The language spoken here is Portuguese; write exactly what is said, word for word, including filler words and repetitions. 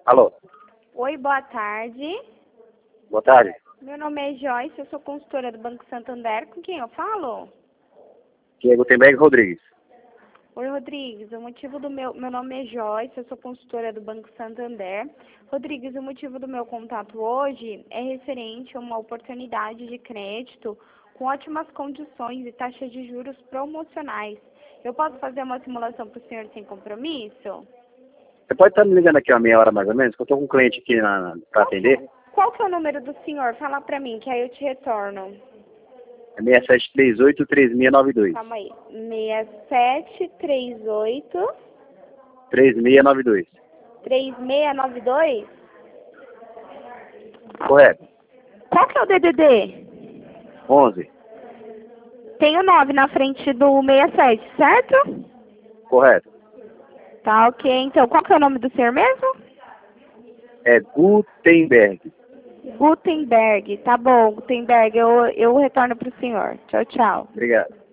Alô, Oi, boa tarde. boa tarde. Meu nome é Joyce, eu sou consultora do Banco Santander. Com quem eu falo? Aqui é Gutenberg Rodrigues. Oi, Rodrigues. O motivo do meu... Meu nome é Joyce, eu sou consultora do Banco Santander. Rodrigues, o motivo do meu contato hoje é referente a uma oportunidade de crédito com ótimas condições e taxas de juros promocionais. Eu posso fazer uma simulação para o senhor sem compromisso? Você pode estar me ligando aqui uma meia hora mais ou menos, que eu estou com um cliente aqui para atender. Qual que é o número do senhor? Fala para mim, que aí eu te retorno. É seis sete três oito, três seis nove dois. Calma aí. seis sete três oito, três seis nove dois. três seis nove dois? Correto. Qual que é o D D D? onze. Tem o nove na frente do sessenta e sete, certo? Correto. Tá, ok. Então, qual que é o nome do senhor mesmo? É Gutenberg. Gutenberg. Tá bom, Gutenberg. Eu, eu retorno para o senhor. Tchau, tchau. Obrigado.